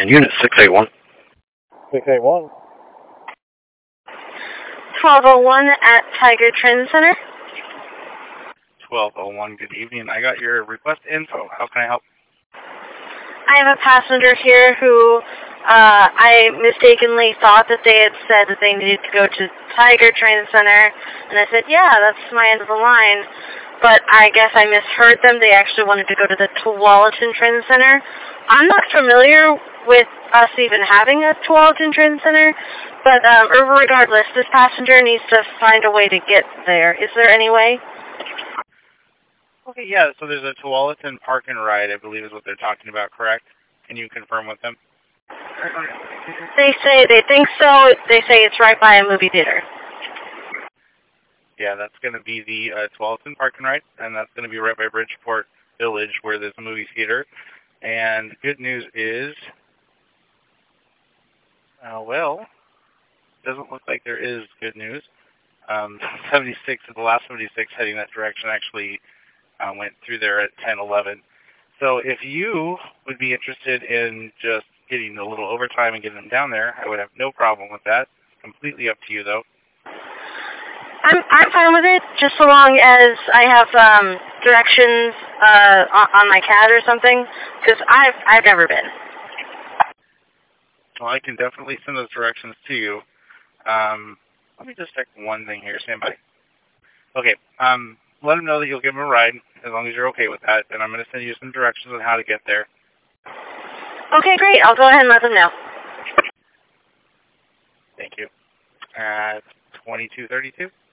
And unit 681. 681. 1201 at Tiger Trend Center. 1201, good evening. I got your request info. How can I help? I have a passenger here who I mistakenly thought that they had said that they needed to go to Tiger Trend Center, and I said, yeah, that's my end of the line. But I guess I misheard them. They actually wanted to go to the Tualatin Trend Center. I'm not familiar with us even having a Tualatin Trend Center, but regardless, this passenger needs to find a way to get there. Is there any way? Okay, yeah, so there's a Tualatin Park and Ride, I believe is what they're talking about, correct? Can you confirm with them? They say they think so. They say it's right by a movie theater. Yeah, that's going to be the Tualatin Park and Ride, and that's going to be right by Bridgeport Village where there's a movie theater. And good news is, well, doesn't look like there is good news. 76, the last 76 heading that direction actually went through there at 10:11. So if you would be interested in just getting a little overtime and getting them down there, I would have no problem with that. It's completely up to you, though. I'm fine with it, just so long as I have directions on my CAD or something, because I've never been. Well, I can definitely send those directions to you. Let me just check one thing here. Stand by. Okay. Let them know that you'll give them a ride, as long as you're okay with that, and I'm going to send you some directions on how to get there. Okay, great. I'll go ahead and let them know. Thank you. At 2232.